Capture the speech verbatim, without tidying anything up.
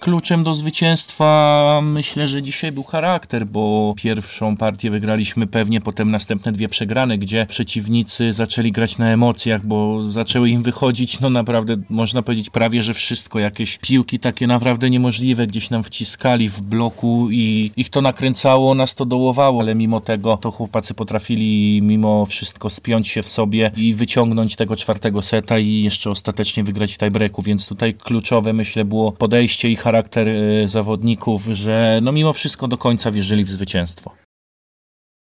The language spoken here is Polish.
kluczem do zwycięstwa myślę, że dzisiaj był charakter, bo pierwszą partię wygraliśmy pewnie, potem następne dwie przegrane, gdzie przeciwnicy zaczęli grać na emocjach, bo zaczęły im wychodzić, no naprawdę można powiedzieć prawie, że wszystko, jakieś piłki takie naprawdę niemożliwe, gdzieś nam wciskali w bloku i ich to nakręcało, nas to dołowało, ale mimo tego to chłopacy potrafili mimo wszystko spiąć się w sobie i wyciągnąć tego czwartego seta i jeszcze ostatecznie wygrać w tiebreaku, więc tutaj kluczowe myślę było podejście i charakter y, zawodników, że no mimo wszystko do końca wierzyli w zwycięstwo.